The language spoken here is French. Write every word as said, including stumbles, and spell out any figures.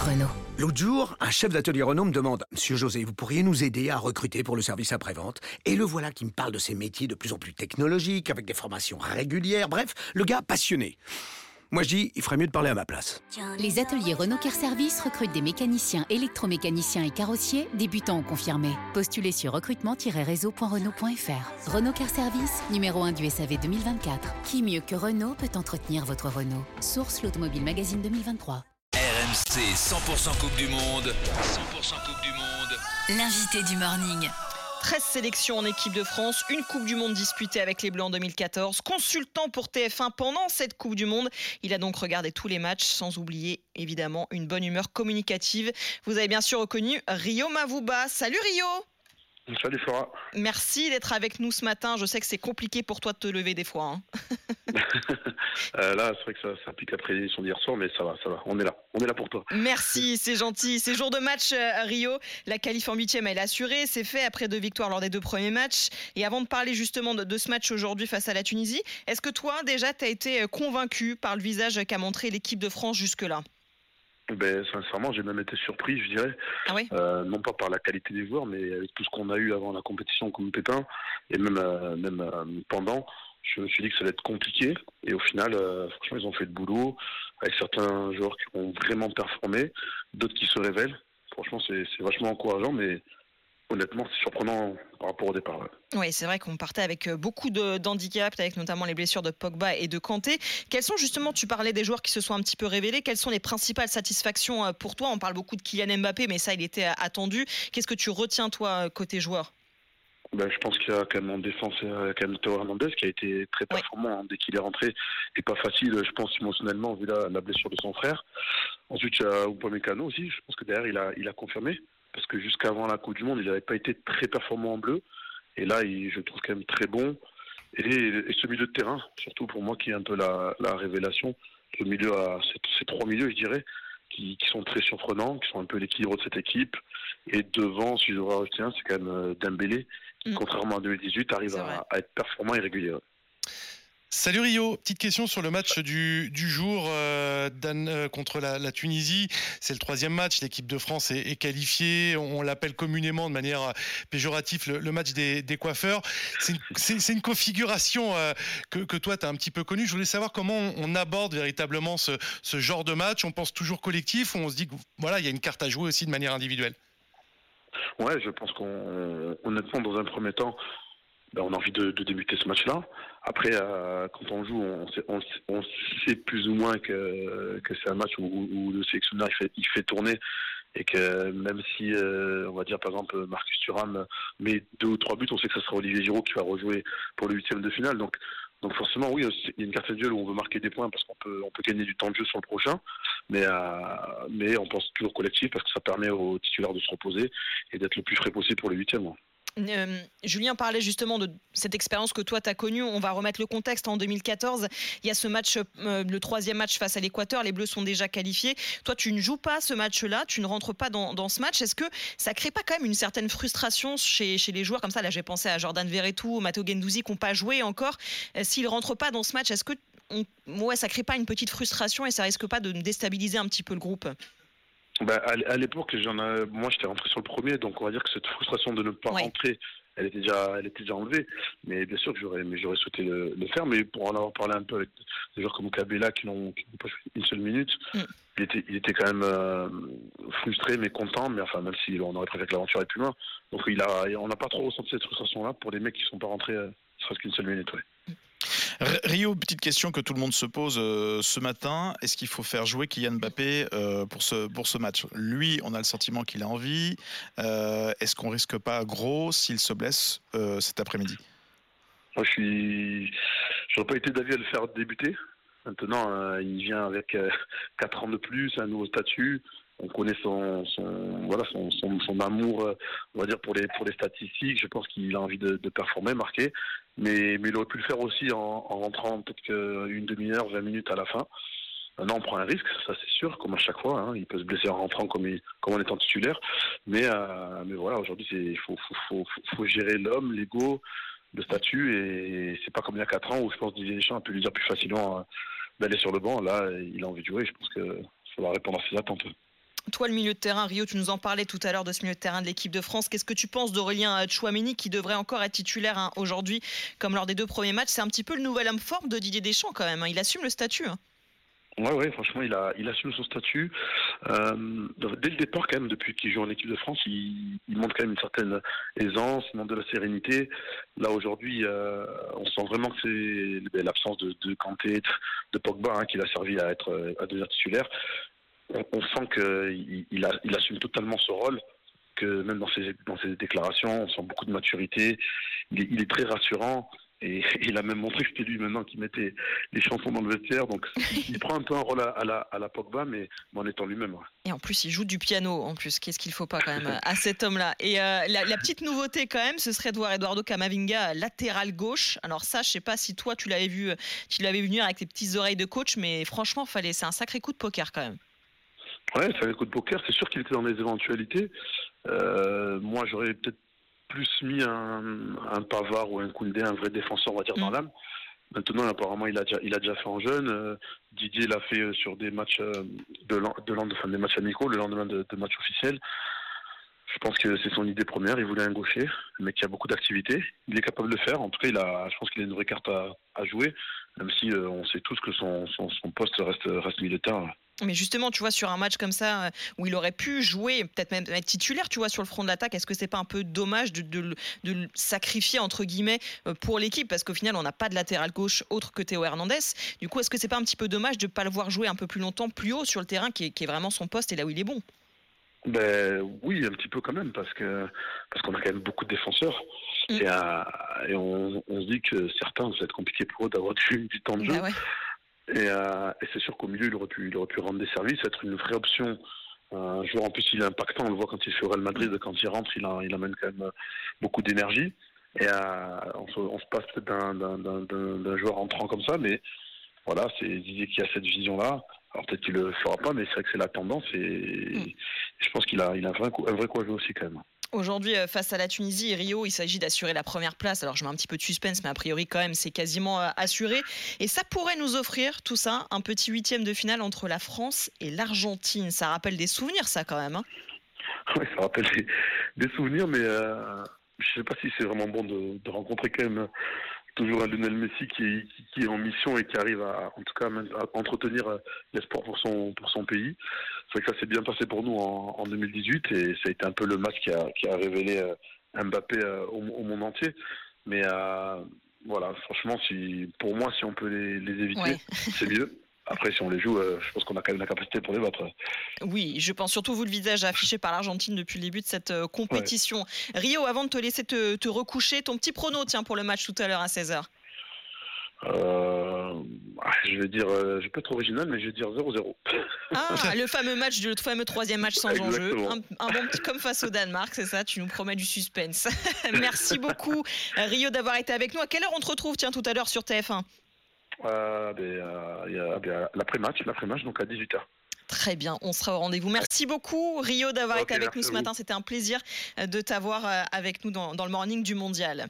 Renault. L'autre jour, un chef d'atelier Renault me demande « Monsieur José, vous pourriez nous aider à recruter pour le service après-vente ?» Et le voilà qui me parle de ces métiers de plus en plus technologiques, avec des formations régulières, bref, le gars passionné. Moi je dis, il ferait mieux de parler à ma place. Les ateliers Renault Car Service recrutent des mécaniciens, électromécaniciens et carrossiers, débutants ou confirmés. Postulez sur recrutement tiret réseau point renault point f r. Renault Car Service, numéro un du S A V deux mille vingt-quatre. Qui mieux que Renault peut entretenir votre Renault? Source l'Automobile Magazine deux mille vingt-trois. R M C cent pour cent Coupe du Monde. cent pour cent Coupe du Monde. L'invité du morning. treize sélections en équipe de France, une Coupe du Monde disputée avec les Bleus en deux mille quatorze. Consultant pour T F un pendant cette Coupe du Monde, il a donc regardé tous les matchs, sans oublier évidemment une bonne humeur communicative. Vous avez bien sûr reconnu Rio Mavuba. Salut Rio! Salut Flora. Merci d'être avec nous ce matin. Je sais que c'est compliqué pour toi de te lever des fois. Hein. euh, là, c'est vrai que ça, ça pique après l'émission d'hier soir, mais ça va, ça va. On est là. On est là pour toi. Merci, c'est gentil. C'est jour de match à Rio. La qualif en huitième, elle est assurée. C'est fait après deux victoires lors des deux premiers matchs. Et avant de parler justement de, de ce match aujourd'hui face à la Tunisie, est-ce que toi, déjà, tu as été convaincu par le visage qu'a montré l'équipe de France jusque-là? Ben, sincèrement, j'ai même été surpris, je dirais. Ah oui euh, non pas par la qualité des joueurs, mais avec tout ce qu'on a eu avant la compétition comme pépin, et même, euh, même euh, pendant, je me suis dit que ça allait être compliqué. Et au final, euh, franchement, ils ont fait le boulot, avec certains joueurs qui ont vraiment performé, d'autres qui se révèlent. Franchement, c'est, c'est vachement encourageant, mais honnêtement, c'est surprenant par rapport au départ. Ouais. Oui, c'est vrai qu'on partait avec beaucoup de, d'handicaps, avec notamment les blessures de Pogba et de Kanté. Quels sont justement, tu parlais des joueurs qui se sont un petit peu révélés, quelles sont les principales satisfactions pour toi? On parle beaucoup de Kylian Mbappé, mais ça, il était attendu. Qu'est-ce que tu retiens, toi, côté joueur? Ben, je pense qu'il y a quand même en défense quand même Théo Hernandez qui a été très performant, ouais. hein, dès qu'il est rentré. Et pas facile, je pense, émotionnellement, vu la, la blessure de son frère. Ensuite, il y a Upamecano aussi. Je pense que derrière, il a, il a confirmé. Parce que jusqu'avant la Coupe du Monde, il n'avait pas été très performant en bleu. Et là, il, je le trouve quand même très bon. Et, et ce milieu de terrain, surtout pour moi, qui est un peu la, la révélation. Le milieu à ces, ces trois milieux, je dirais, qui, qui sont très surprenants, qui sont un peu l'équilibre de cette équipe. Et devant, si je devrais rajouter un, c'est quand même Dembélé, qui, mmh. contrairement à deux mille dix-huit, arrive à, à être performant et régulier. Salut Rio, petite question sur le match du, du jour euh, Dan, euh, contre la, la Tunisie. C'est le troisième match, l'équipe de France est, est qualifiée, on, on l'appelle communément de manière péjorative le, le match des, des coiffeurs. C'est une, c'est, c'est une configuration euh, que, que toi tu as un petit peu connue. Je voulais savoir comment on, on aborde véritablement ce, ce genre de match. On pense toujours collectif ou on se dit que voilà, il y a une carte à jouer aussi de manière individuelle? Ouais, je pense qu'on, honnêtement, dans un premier temps, ben, on a envie de, de débuter ce match-là. Après, euh, quand on joue, on sait, on, on sait plus ou moins que, que c'est un match où, où le sélectionneur il fait, il fait tourner et que même si, euh, on va dire par exemple, Marcus Thuram met deux ou trois buts, on sait que ce sera Olivier Giroud qui va rejouer pour le huitième de finale. Donc, donc forcément, oui, il y a une carte de duel où on veut marquer des points parce qu'on peut, on peut gagner du temps de jeu sur le prochain. Mais, euh, mais on pense toujours collectif parce que ça permet aux titulaires de se reposer et d'être le plus frais possible pour le huitième. Euh, Julien parlait justement de cette expérience que toi tu as connue. On va remettre le contexte. En deux mille quatorze, il y a ce match, euh, le troisième match face à l'Équateur. Les Bleus sont déjà qualifiés. Toi, tu ne joues pas ce match-là, tu ne rentres pas dans, dans ce match. Est-ce que ça crée pas quand même une certaine frustration chez, chez les joueurs comme ça? Là, j'ai pensé à Jordan Verretou, Matteo Guendouzi qui n'ont pas joué encore. Euh, s'ils ne rentrent pas dans ce match, est-ce que on, ouais, ça crée pas une petite frustration et ça risque pas de déstabiliser un petit peu le groupe? Bah, à l'époque, j'en ai, moi j'étais rentré sur le premier, donc on va dire que cette frustration de ne pas ouais. rentrer, elle était déjà, elle était déjà enlevée. Mais bien sûr que j'aurais, mais j'aurais souhaité le, le faire. Mais pour en avoir parlé un peu avec des joueurs comme Kabela qui n'ont, qui n'ont pas joué une seule minute, mm. il était, il était quand même euh, frustré, mais content. Mais enfin, même si on aurait préféré que l'aventure aille plus loin. Donc il a, on n'a pas trop ressenti cette frustration-là pour les mecs qui ne sont pas rentrés, euh, serait-ce qu'une seule minute. Ouais. Mm. Rio, petite question que tout le monde se pose euh, ce matin. Est-ce qu'il faut faire jouer Kylian Mbappé euh, pour, ce, pour ce match? Lui, on a le sentiment qu'il a envie. Euh, est-ce qu'on risque pas gros s'il se blesse euh, cet après-midi? Moi, je suis. J'aurais pas été d'avis à le faire débuter. Maintenant, euh, il vient avec euh, quatre ans de plus, un nouveau statut. On connaît son, son, voilà, son, son, son amour, on va dire, pour les, pour les statistiques. Je pense qu'il a envie de, de performer, marquer. Mais, mais il aurait pu le faire aussi en, en rentrant peut-être qu'une demi-heure, vingt minutes à la fin. Maintenant, on prend un risque, ça c'est sûr, comme à chaque fois. Hein. Il peut se blesser en rentrant comme, il, comme en étant titulaire. Mais, euh, mais voilà, aujourd'hui, il faut, faut, faut, faut, faut gérer l'homme, l'ego, le statut. Et c'est pas comme il y a quatre ans où je pense que Didier Deschamps a pu lui dire plus facilement euh, d'aller sur le banc. Là, il a envie de jouer. Je pense qu'il faudra répondre à ses attentes. Toi, le milieu de terrain, Rio, tu nous en parlais tout à l'heure de ce milieu de terrain de l'équipe de France. Qu'est-ce que tu penses d'Aurélien Tchouaméni qui devrait encore être titulaire hein, aujourd'hui, comme lors des deux premiers matchs? C'est un petit peu le nouvel homme fort de Didier Deschamps quand même. Hein. Il assume le statut. Hein. Ouais, ouais, franchement, il a, il assume son statut. Euh, dès le départ, quand même, depuis qu'il joue en équipe de France, il, il montre quand même une certaine aisance, il montre de la sérénité. Là, aujourd'hui, euh, on sent vraiment que c'est l'absence de, de Kanté, de, de Pogba, hein, qui l'a servi à être à devenir titulaire. On, on sent qu'il il, a, il assume totalement ce rôle, que même dans ses, dans ses déclarations, on sent beaucoup de maturité. Il est, il est très rassurant. Et il a même montré que c'était lui maintenant qui mettait les chansons dans le vestiaire. Donc il prend un peu un rôle à, à, la, à la Pogba, mais en étant lui-même. Ouais. Et en plus, il joue du piano. En plus, qu'est-ce qu'il faut pas quand même à cet homme-là. Et euh, la, la petite nouveauté quand même, ce serait de voir Eduardo Camavinga latéral gauche. Alors ça, je sais pas si toi tu l'avais vu, tu l'avais vu venir avec tes petites oreilles de coach, mais franchement, fallait, c'est un sacré coup de poker quand même. Ouais, c'est un coup de poker. C'est sûr qu'il était dans les éventualités. Euh, moi, j'aurais peut-être plus mis un, un Pavard ou un Koundé, un vrai défenseur, on va dire, mmh. dans l'âme. Maintenant, apparemment, il a déjà, il a déjà fait en jeune. Euh, Didier l'a fait sur des matchs euh, de, de, de enfin, des matchs amicaux, le lendemain de, de matchs officiels. Je pense que c'est son idée première. Il voulait un gaucher, le mec qui a beaucoup d'activité. Il est capable de le faire. En tout cas, il a, je pense qu'il a une vraie carte à, à jouer, même si euh, on sait tous que son, son, son poste reste, reste milieu de terrain. Mais justement, tu vois, sur un match comme ça, où il aurait pu jouer, peut-être même être titulaire, tu vois, sur le front de l'attaque, est-ce que c'est pas un peu dommage de, de, de le sacrifier, entre guillemets, pour l'équipe? Parce qu'au final, on n'a pas de latéral gauche autre que Théo Hernandez. Du coup, est-ce que c'est pas un petit peu dommage de ne pas le voir jouer un peu plus longtemps, plus haut sur le terrain, qui est, qui est vraiment son poste et là où il est bon? Ben oui, un petit peu quand même, parce que parce qu'on a quand même beaucoup de défenseurs. Mmh. Et, euh, et on, on se dit que certains, ça va être compliqué pour eux d'avoir du, du temps de jeu. Bah ouais. Et, euh, et c'est sûr qu'au milieu, il aurait pu, il aurait pu rendre des services, être une vraie option. Un joueur, en plus, il est impactant. On le voit quand il fait au Real Madrid, quand il rentre, il, a, il amène quand même beaucoup d'énergie. Et euh, on, se, on se passe peut-être d'un, d'un, d'un, d'un joueur entrant comme ça, mais voilà, c'est Didier qui a cette vision-là. Alors peut-être qu'il le fera pas, mais c'est vrai que c'est la tendance. Et, mmh. et je pense qu'il a, il a un vrai coup, un vrai coup à jouer aussi quand même. Aujourd'hui, face à la Tunisie et Rio, il s'agit d'assurer la première place. Alors, je mets un petit peu de suspense, mais a priori, quand même, c'est quasiment assuré. Et ça pourrait nous offrir, tout ça, un petit huitième de finale entre la France et l'Argentine. Ça rappelle des souvenirs, ça, quand même. Hein. Oui, ça rappelle des, des souvenirs, mais euh, je ne sais pas si c'est vraiment bon de, de rencontrer quand même toujours un Lionel Messi qui, qui, qui est en mission et qui arrive à, en tout cas, à entretenir l'espoir pour son, pour son pays. C'est vrai que ça s'est bien passé pour nous en, en deux mille dix-huit et ça a été un peu le match qui a, qui a révélé Mbappé au, au monde entier. Mais euh, voilà, franchement, si, pour moi, si on peut les, les éviter, ouais. c'est mieux. Après, si on les joue, euh, je pense qu'on a quand même la capacité pour les battre. Oui, je pense surtout vous le visage affiché par l'Argentine depuis le début de cette euh, compétition. Ouais. Rio, avant de te laisser te, te recoucher, ton petit prono tiens, pour le match tout à l'heure à seize heures. Euh, je vais dire, euh, je vais pas être original, mais je vais dire zéro zéro. Ah, le fameux match, le fameux troisième match sans enjeu. Un, un bon petit comme face au Danemark, c'est ça, tu nous promets du suspense. Merci beaucoup, Rio, d'avoir été avec nous. À quelle heure on te retrouve, tiens, tout à l'heure sur T F un? Euh, ben, euh, y a, ben, l'après-match, l'après-match, donc à dix-huit heures. Très bien, on sera au rendez-vous. Merci beaucoup, Rio, d'avoir okay, été avec nous ce matin. C'était un plaisir de t'avoir avec nous dans, dans le morning du mondial.